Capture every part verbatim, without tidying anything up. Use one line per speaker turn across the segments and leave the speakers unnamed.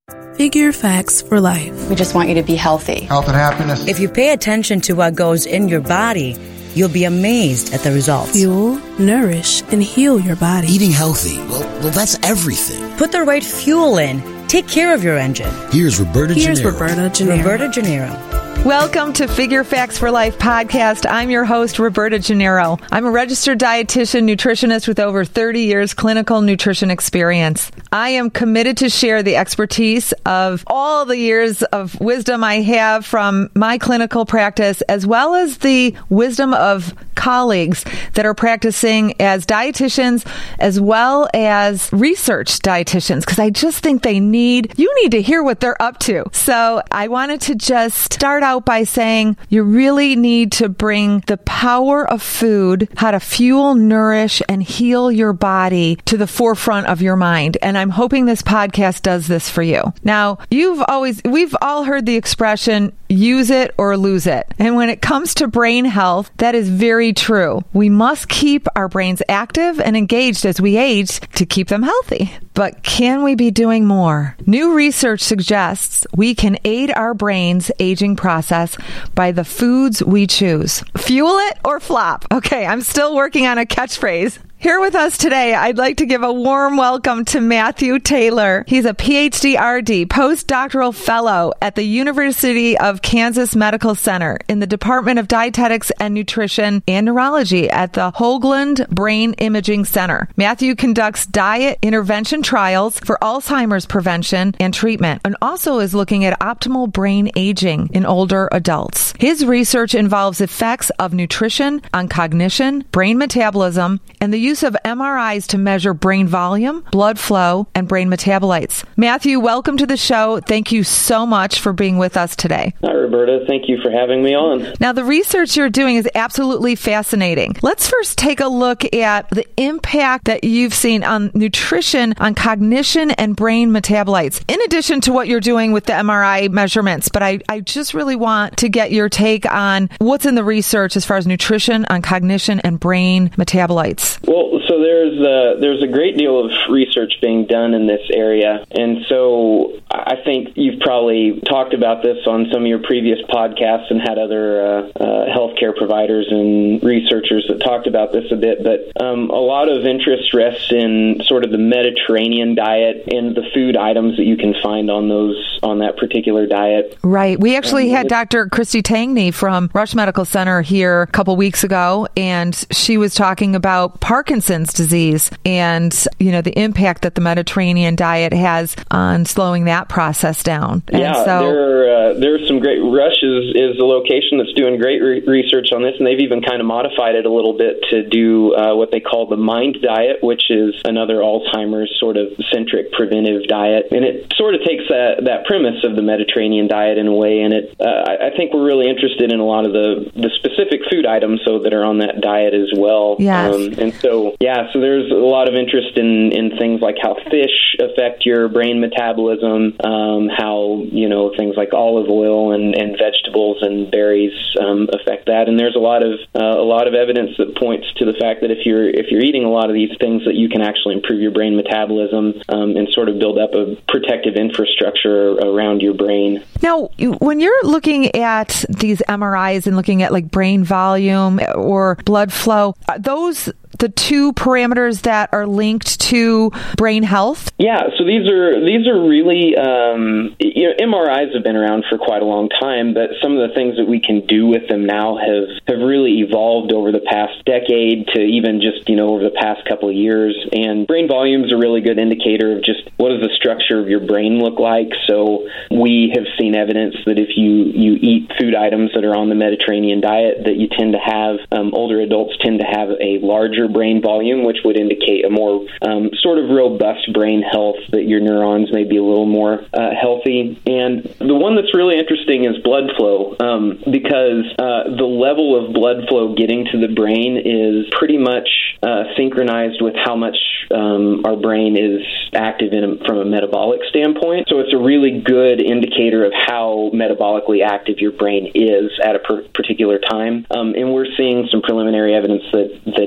Figure Facts for Life.
We just want you to be healthy.
Health and happiness.
If you pay attention to what goes in your body, you'll be amazed at the results.
Fuel, nourish, and heal your body.
Eating healthy, well, well, that's everything.
Put the right fuel in. Take care of your engine.
Here's Roberta
Here's
Gennaro.
Roberta Gennaro.
Roberta Gennaro.
Welcome to Figure Facts for Life podcast. I'm your host, Roberta Gennaro. I'm a registered dietitian, nutritionist with over thirty years clinical nutrition experience. I am committed to share the expertise of all the years of wisdom I have from my clinical practice, as well as the wisdom of colleagues that are practicing as dietitians, as well as research dietitians, because I just think they need, you need to hear what they're up to. So I wanted to just start out by saying you really need to bring the power of food, how to fuel, nourish, and heal your body to the forefront of your mind. And I'm hoping this podcast does this for you. Now, you've always, we've all heard the expression, use it or lose it. And when it comes to brain health, that is very true. We must keep our brains active and engaged as we age to keep them healthy. But can we be doing more? New research suggests we can aid our brain's aging process by the foods we choose. Fuel it or flop. Okay, I'm still working on a catchphrase. Here with us today, I'd like to give a warm welcome to Matthew Taylor. He's a P H D R D, postdoctoral fellow at the University of Kansas Medical Center in the Department of Dietetics and Nutrition and Neurology at the Hoagland Brain Imaging Center. Matthew conducts diet intervention trials for Alzheimer's prevention and treatment, and also is looking at optimal brain aging in older adults. His research involves effects of nutrition on cognition, brain metabolism, and the use of M R Is to measure brain volume, blood flow, and brain metabolites. Matthew, welcome to the show. Thank you so much for being with us today.
Hi, Roberta. Thank you for having me on.
Now, the research you're doing is absolutely fascinating. Let's first take a look at the impact that you've seen on nutrition, on cognition, and brain metabolites, in addition to what you're doing with the M R I measurements. But I, I just really want to get your take on what's in the research as far as nutrition, on cognition, and brain metabolites.
Well, so there's uh, there's a great deal of research being done in this area, and so I think you've probably talked about this on some of your previous podcasts and had other uh, uh, healthcare providers and researchers that talked about this a bit, but um, a lot of interest rests in sort of the Mediterranean diet and the food items that you can find on those on that particular diet.
Right. We actually
um,
had Doctor Christy Tangney from Rush Medical Center here a couple weeks ago, and she was talking about Parkinson's disease and, you know, the impact that the Mediterranean diet has on slowing that process down. And
yeah,
so,
there, uh, there's some great, Rush is, is a location that's doing great re- research on this, and they've even kind of modified it a little bit to do uh, what they call the MIND diet, which is another Alzheimer's sort of centric preventive diet. And it sort of takes that, that premise of the Mediterranean diet in a way, and it uh, I, I think we're really interested in a lot of the, the specific food items so that are on that diet as well.
Yes.
Um, and so, yeah, so there's a lot of interest in, in things like how fish affect your brain metabolism, um, how, you know, things like olive oil and, and vegetables and berries um, affect that. And there's a lot of uh, a lot of evidence that points to the fact that if you're if you're eating a lot of these things, that you can actually improve your brain metabolism um, and sort of build up a protective infrastructure around your brain.
now, when you're looking at these M R Is and looking at like brain volume or blood flow, are those the two parameters that are linked to brain health?
Yeah, so these are these are really um, you know, M R Is have been around for quite a long time, but some of the things that we can do with them now have, have really evolved over the past decade to even just, you know, over the past couple of years. And brain volume is a really good indicator of just what does the structure of your brain look like. So we have seen evidence that if you, you eat food items that are on the Mediterranean diet, that you tend to have, um, older adults tend to have a larger brain volume, which would indicate a more um, sort of robust brain health, that your neurons may be a little more uh, healthy. And the one that's really interesting is blood flow, um, because uh, the level of blood flow getting to the brain is pretty much uh, synchronized with how much um, our brain is active in a, from a metabolic standpoint. So it's a really good indicator of how metabolically active your brain is at a per- particular time. Um, and we're seeing some preliminary evidence that, that if you're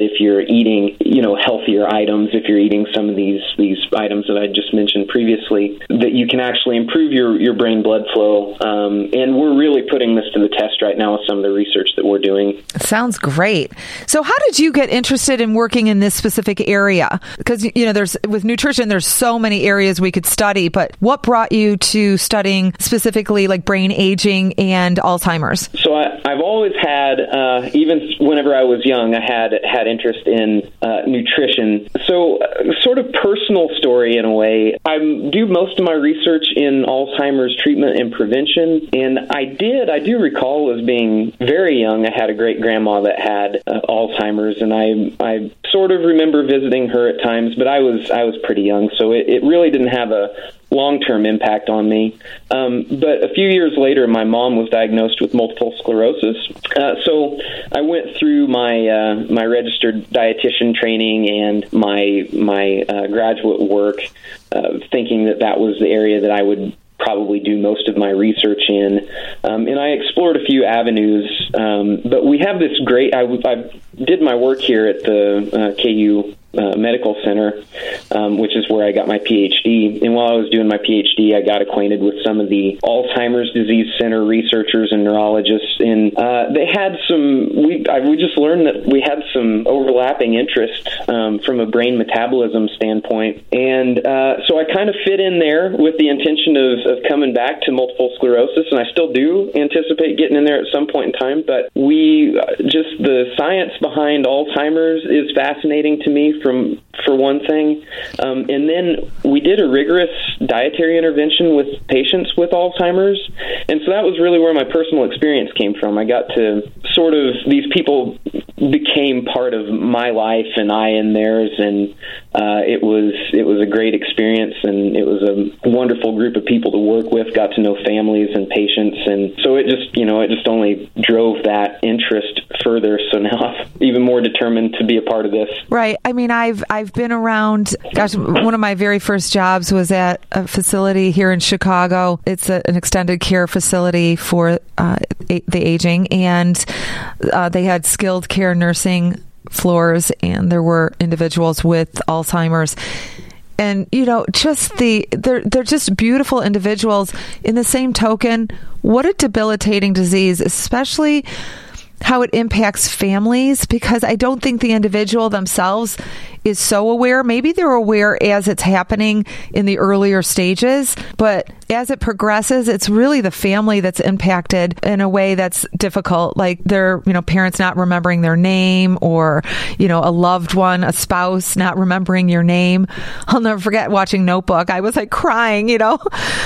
eating, you know, healthier items, if you're eating some of these these items that I just mentioned previously, that you can actually improve your, your brain blood flow. Um, and we're really putting this to the test right now with some of the research that we're doing.
Sounds great. So how did you get interested in working in this specific area? Because, you know, there's with nutrition, there's so many areas we could study, but what brought you to studying specifically like brain aging and Alzheimer's?
So I, I've always had, uh, even whenever I was young, I had had interest in uh, nutrition. So uh, sort of personal story in a way. I do most of my research in Alzheimer's treatment and prevention, and I did, I do recall as being very young, I had a great-grandma that had uh, Alzheimer's, and I I sort of remember visiting her at times, but I was I was pretty young, so it, it really didn't have a long-term impact on me. Um, but a few years later, my mom was diagnosed with multiple sclerosis. Uh, so I went through my uh, my registered dietitian training and my my uh, graduate work, uh, thinking that that was the area that I would probably do most of my research in. Um, and I explored a few avenues. Um, but we have this great, I, I did my work here at the uh, K U Uh, Medical Center, um, which is where I got my P H D. And while I was doing my P H D, I got acquainted with some of the Alzheimer's Disease Center researchers and neurologists. And uh, they had some, we, I, we just learned that we had some overlapping interest um, from a brain metabolism standpoint. And uh, so I kind of fit in there with the intention of, of coming back to multiple sclerosis. And I still do anticipate getting in there at some point in time. But we, uh, just the science behind Alzheimer's is fascinating to me. From for one thing, um, and then we did a rigorous dietary intervention with patients with Alzheimer's, and so that was really where my personal experience came from. I got to sort of, these people became part of my life and I in theirs, and uh, it was it was a great experience, and it was a wonderful group of people to work with. Got to know families and patients, and so it just you know it just only drove that interest further. So now I'm even more determined to be a part of this.
Right. I mean, I've I've been around. Gosh, one of my very first jobs was at a facility here in Chicago. It's a, an extended care facility for uh, a, the aging, and uh, they had skilled care nursing floors, and there were individuals with Alzheimer's. And, you know, just the, they're, they're just beautiful individuals. In the same token, what a debilitating disease, especially how it impacts families, because I don't think the individual themselves is so aware. Maybe they're aware as it's happening in the earlier stages, but as it progresses, it's really the family that's impacted in a way that's difficult, like their, you know, parents not remembering their name, or, you know, a loved one, a spouse not remembering your name. I'll never forget watching Notebook. I was like crying, you know,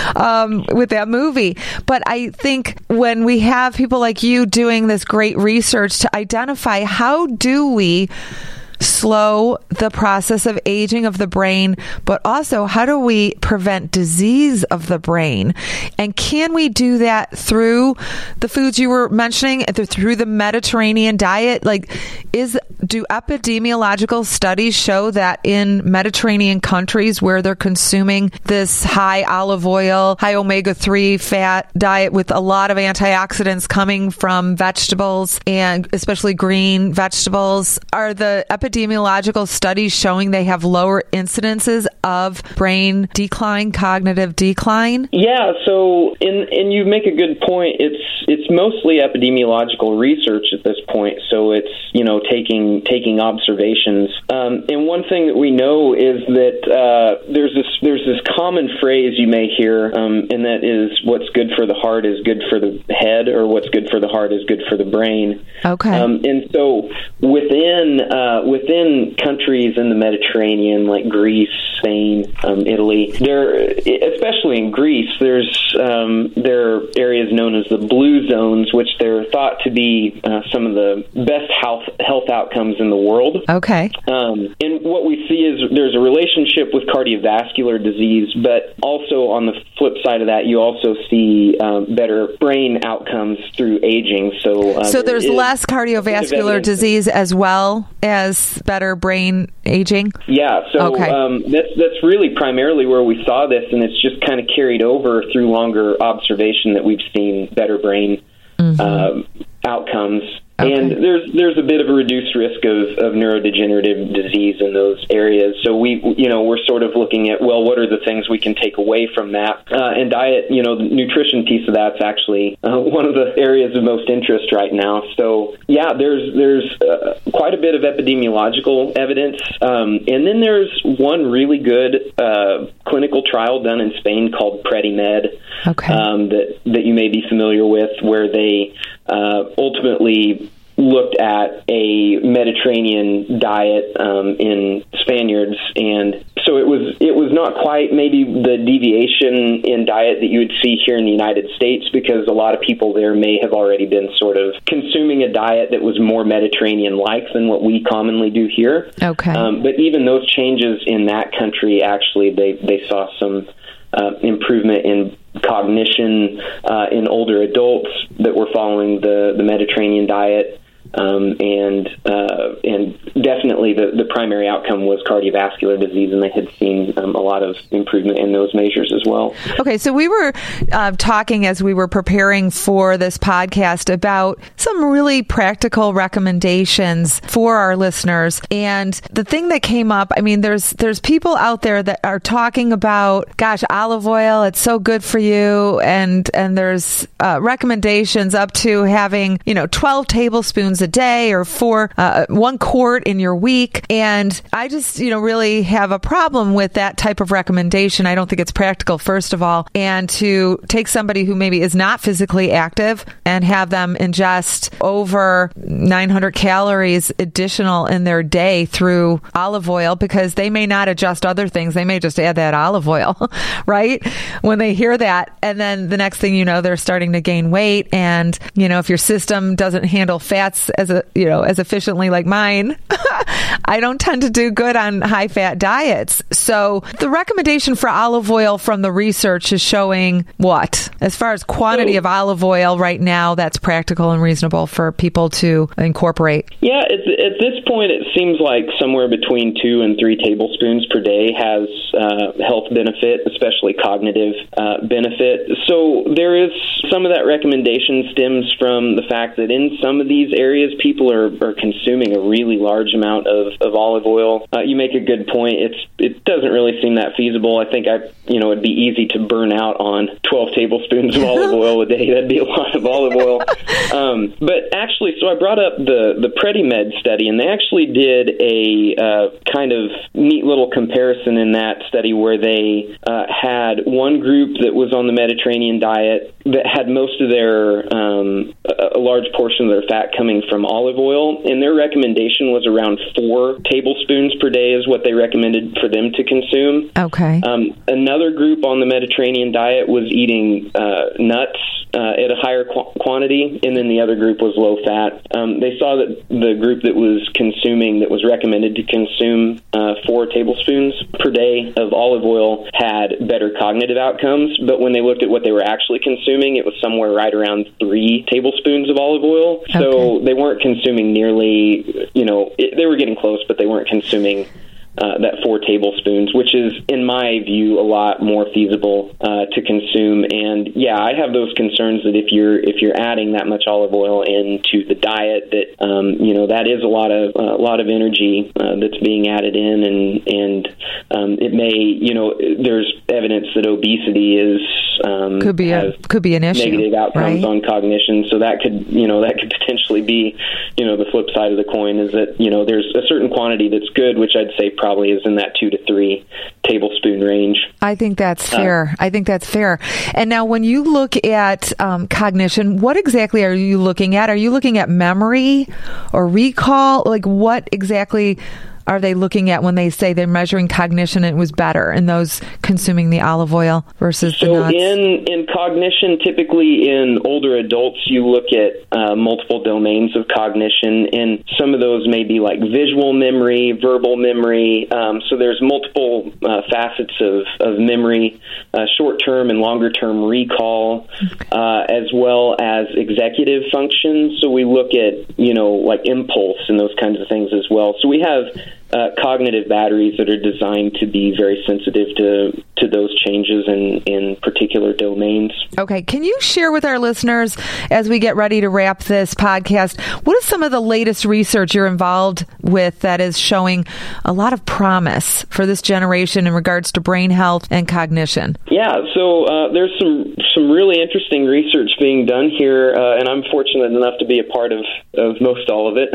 um, with that movie. But I think when we have people like you doing this great research to identify how do we slow the process of aging of the brain, but also how do we prevent disease of the brain? And can we do that through the foods you were mentioning, through the Mediterranean diet? Like, is do epidemiological studies show that in Mediterranean countries where they're consuming this high olive oil, high omega three fat diet with a lot of antioxidants coming from vegetables, and especially green vegetables, are the epidemiological studies showing they have lower incidences of brain decline, cognitive decline?
Yeah, so, and, and you make a good point. It's it's mostly epidemiological research at this point, so it's, you know, taking taking observations. Um, and one thing that we know is that uh, there's this there's this common phrase you may hear, um, and that is, what's good for the heart is good for the head, or what's good for the heart is good for the brain.
Okay.
Um, and so within uh, within countries in the Mediterranean, like Greece, Spain, um, Italy, there, especially in Greece, there's um, there are areas known as the blue zones, which they're thought to be uh, some of the best health health outcomes in the world.
Okay.
Um, and what we see is there's a relationship with cardiovascular disease, but also on the flip side of that, you also see um, better brain outcomes through aging. So, uh,
so there's
there
less cardiovascular disease as well as better brain aging?
Yeah, so
okay.
um, that's that's really primarily where we saw this, and it's just kind of carried over through longer observation that we've seen better brain mm-hmm. uh, outcomes.
Okay.
And there's there's a bit of a reduced risk of, of neurodegenerative disease in those areas. So we, you know, we're sort of looking at, well, what are the things we can take away from that? Uh, and diet, you know, the nutrition piece of that's actually uh, one of the areas of most interest right now. So yeah, there's there's uh, quite a bit of epidemiological evidence, um, and then there's one really good uh, clinical trial done in Spain called PREDIMED,
okay.
um, that that you may be familiar with, where they uh, ultimately looked at a Mediterranean diet um, in Spaniards, and so it was it was not quite maybe the deviation in diet that you would see here in the United States, because a lot of people there may have already been sort of consuming a diet that was more Mediterranean-like than what we commonly do here.
Okay.
Um, but even those changes in that country, actually, they, they saw some uh, improvement in cognition uh, in older adults that were following the, the Mediterranean diet. Um, and uh, and definitely the, the primary outcome was cardiovascular disease, and they had seen um, a lot of improvement in those measures as well.
Okay, so we were uh, talking as we were preparing for this podcast about some really practical recommendations for our listeners. And the thing that came up, I mean, there's there's people out there that are talking about, gosh, olive oil, it's so good for you, and and there's uh, recommendations up to having, you know, twelve tablespoons a day or four, uh, one quart in your week. And I just, you know, really have a problem with that type of recommendation. I don't think it's practical, first of all. And to take somebody who maybe is not physically active and have them ingest over nine hundred calories additional in their day through olive oil, because they may not adjust other things. They may just add that olive oil, right? When they hear that. And then the next thing you know, they're starting to gain weight. And, you know, if your system doesn't handle fats as a, you know, as efficiently like mine, I don't tend to do good on high fat diets. So the recommendation for olive oil from the research is showing what? As far as quantity of olive oil right now, that's practical and reasonable for people to incorporate.
Yeah, at, at this point, it seems like somewhere between two and three tablespoons per day has uh, health benefit, especially cognitive uh, benefit. So there is some of that recommendation stems from the fact that in some of these areas, people are, are consuming a really large amount of, of olive oil. Uh, you make a good point. It's it doesn't really seem that feasible. I think I you know it'd be easy to burn out on twelve tablespoons of olive oil a day. That'd be a lot of olive oil. Um, but actually, so I brought up the the PREDIMED study, and they actually did a uh, kind of neat little comparison in that study where they uh, had one group that was on the Mediterranean diet that had most of their um, a large portion of their fat coming from olive oil, and their recommendation was around four tablespoons per day is what they recommended for them to consume.
Okay.
Um, another group on the Mediterranean diet was eating uh, nuts uh, at a higher qu- quantity, and then the other group was low fat. Um, they saw that the group that was consuming, that was recommended to consume uh, four tablespoons per day of olive oil had better cognitive outcomes, but when they looked at what they were actually consuming, it was somewhere right around three tablespoons of olive oil. So
okay.
They weren't consuming nearly, you know, it, they were getting close, but they weren't consuming uh, that four tablespoons, which is, in my view, a lot more feasible uh, to consume. And yeah, I have those concerns that if you're if you're adding that much olive oil into the diet, that um, you know that is a lot of a uh, lot of energy uh, that's being added in, and and um, it may, you know, there's evidence that obesity is um,
could be a could be an issue,
negative outcomes
right?
on cognition. So that could, you know, that could potentially be, you know, the flip side of the coin is that, you know, there's a certain quantity that's good, which I'd say probably is in that two to three tablespoon range.
I think that's fair. Uh, I think that's fair. And now when you look at um, cognition, what exactly are you looking at? Are you looking at memory or recall? Like what exactly are they looking at when they say they're measuring cognition and it was better in those consuming the olive oil versus
so
the nuts?
So in, in cognition, typically in older adults, you look at uh, multiple domains of cognition, and some of those may be like visual memory, verbal memory. Um, so there's multiple uh, facets of, of memory, uh, short-term and longer-term recall, uh, as well as executive function. So we look at, you know, like impulse and those kinds of things as well. So we have Uh, cognitive batteries that are designed to be very sensitive to, to to those changes in, in particular domains.
Okay. Can you share with our listeners, as we get ready to wrap this podcast, what is some of the latest research you're involved with that is showing a lot of promise for this generation in regards to brain health and cognition?
Yeah, so uh, there's some some really interesting research being done here, uh, and I'm fortunate enough to be a part of, of most all of it.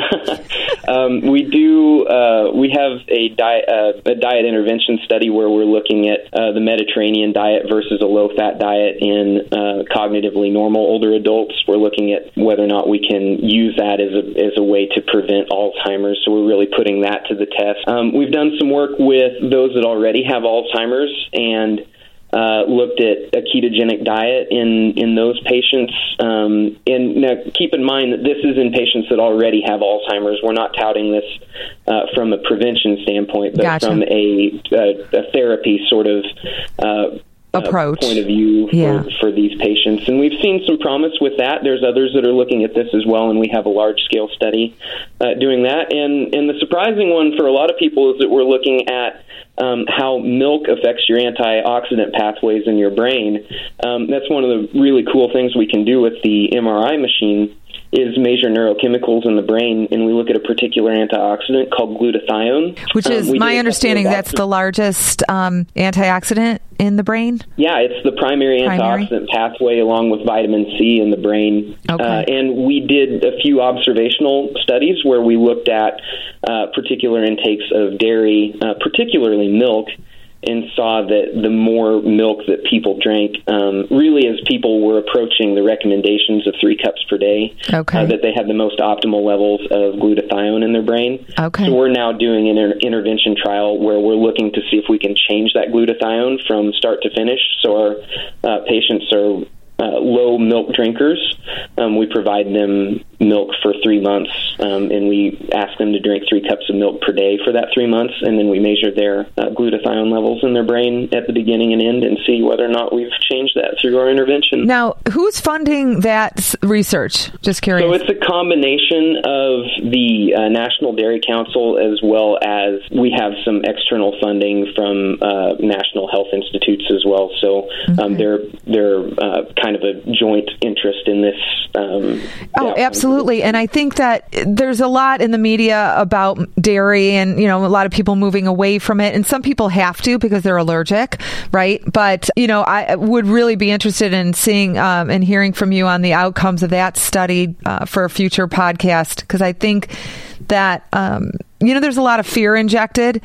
um, we do uh, we have a diet uh, a diet intervention study where we're looking at uh, the Mediterranean diet versus a low-fat diet in uh, cognitively normal older adults. We're looking at whether or not we can use that as a as a way to prevent Alzheimer's. So we're really putting that to the test. Um, we've done some work with those that already have Alzheimer's and Uh, looked at a ketogenic diet in, in those patients. Um, and now keep in mind that this is in patients that already have Alzheimer's. We're not touting this uh, from a prevention standpoint, but
Gotcha.
from a, a, a therapy sort of uh,
approach
uh, point of view for,
yeah.
for these patients. And we've seen some promise with that. There's others that are looking at this as well, and we have a large-scale study uh, doing that. And, and the surprising one for a lot of people is that we're looking at Um, how milk affects your antioxidant pathways in your brain. Um, that's one of the really cool things we can do with the M R I machine is measure neurochemicals in the brain, and we look at a particular antioxidant called glutathione.
Which is,
um,
my understanding, that's the largest um, antioxidant in the brain?
Yeah, it's the primary,
primary
antioxidant pathway along with vitamin C in the brain.
Okay.
Uh, and we did a few observational studies where we looked at uh, particular intakes of dairy, uh, particularly milk, and saw that the more milk that people drank, um, really as people were approaching the recommendations of three cups per day,
okay.
uh, that they had the most optimal levels of glutathione in their brain.
Okay.
So we're now doing an inter- intervention trial where we're looking to see if we can change that glutathione from start to finish. So our uh, patients are Uh, low milk drinkers. Um, we provide them milk for three months, um, and we ask them to drink three cups of milk per day for that three months, and then we measure their uh, glutathione levels in their brain at the beginning and end and see whether or not we've changed that through our intervention.
Now, who's funding that s- research? Just curious.
So it's a combination of the uh, National Dairy Council as well as we have some external funding from uh, national health institutes as well. So um,
okay.
they're they're uh, kind of a joint interest in this. Um,
oh, absolutely. And I think that there's a lot in the media about dairy and, you know, a lot of people moving away from it. And some people have to because they're allergic, right? But, you know, I would really be interested in seeing um, and hearing from you on the outcomes of that study uh, for a future podcast, because I think that, um, you know, there's a lot of fear injected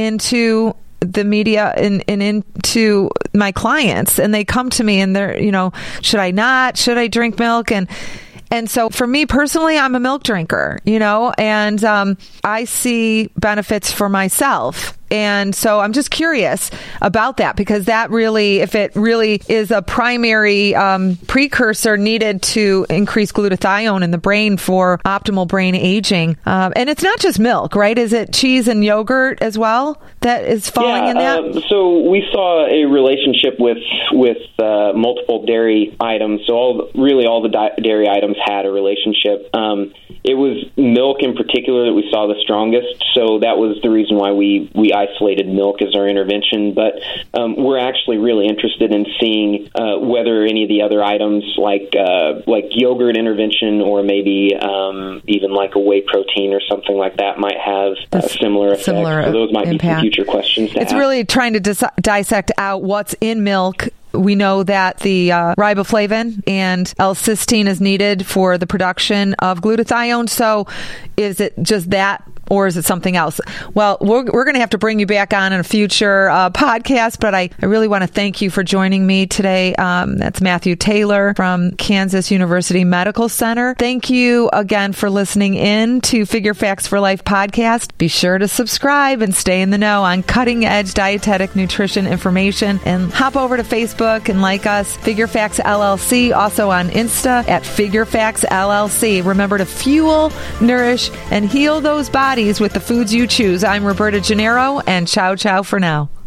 into the media and, and into my clients, and they come to me and they're, you know, should I not, should I drink milk? And, and so for me personally, I'm a milk drinker, you know, and um, I see benefits for myself. And so I'm just curious about that, because that really, if it really is a primary um, precursor needed to increase glutathione in the brain for optimal brain aging. Um, and it's not just milk, right? Is it cheese and yogurt as well that is falling
yeah,
in that?
Uh, so we saw a relationship with with uh, multiple dairy items. So all really all the di- dairy items had a relationship. Um, it was milk in particular that we saw the strongest. So that was the reason why we, we isolated milk as our intervention, but um, we're actually really interested in seeing uh, whether any of the other items like uh, like yogurt intervention or maybe um, even like a whey protein or something like that might have a similar effect.
Similar
so those might
impact.
be some future questions to
It's
ask.
really trying to dis- dissect out what's in milk. We know that the uh, riboflavin and L-cysteine is needed for the production of glutathione. So is it just that, or is it something else? Well, we're, we're going to have to bring you back on in a future uh, podcast, but I, I really want to thank you for joining me today. Um, that's Matthew Taylor from Kansas University Medical Center. Thank you again for listening in to Figure Facts for Life podcast. Be sure to subscribe and stay in the know on cutting-edge dietetic nutrition information, and hop over to Facebook and like us, Figure Facts L L C, also on Insta at Figure Facts L L C. Remember to fuel, nourish, and heal those bodies with the foods you choose. I'm Roberta Gennaro, and ciao ciao for now.